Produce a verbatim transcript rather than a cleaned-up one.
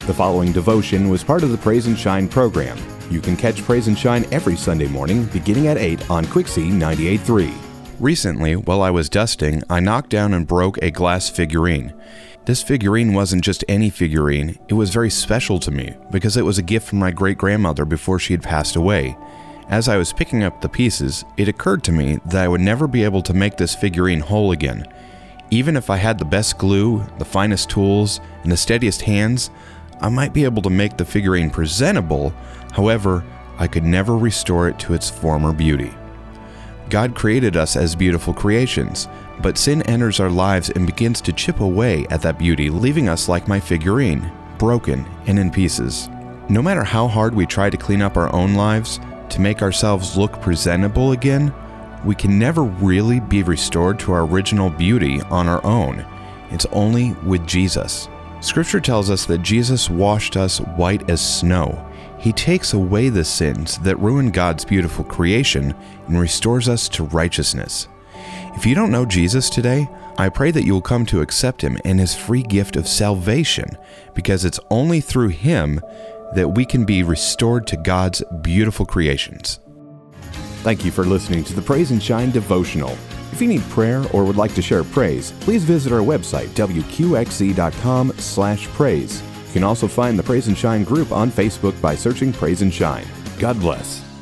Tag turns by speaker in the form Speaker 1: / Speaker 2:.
Speaker 1: The following devotion was part of the Praise and Shine program. You can catch Praise and Shine every Sunday morning beginning at eight on Quixie ninety-eight point three. Recently, while I was dusting, I knocked down and broke a glass figurine. This figurine wasn't just any figurine, it was very special to me because it was a gift from my great-grandmother before she had passed away. As I was picking up the pieces, it occurred to me that I would never be able to make this figurine whole again. Even if I had the best glue, the finest tools, and the steadiest hands, I might be able to make the figurine presentable. However, I could never restore it to its former beauty. God created us as beautiful creations, but sin enters our lives and begins to chip away at that beauty, leaving us like my figurine, broken and in pieces. No matter how hard we try to clean up our own lives, to make ourselves look presentable again, we can never really be restored to our original beauty on our own. It's only with Jesus. Scripture tells us that Jesus washed us white as snow. He takes away the sins that ruin God's beautiful creation and restores us to righteousness. If you don't know Jesus today, I pray that you will come to accept Him and His free gift of salvation, because it's only through Him that we can be restored to God's beautiful creations. Thank you for listening to the Praise and Shine devotional. If you need prayer or would like to share praise, please visit our website, w q x c dot com slash praise. You can also find the Praise and Shine group on Facebook by searching Praise and Shine. God bless.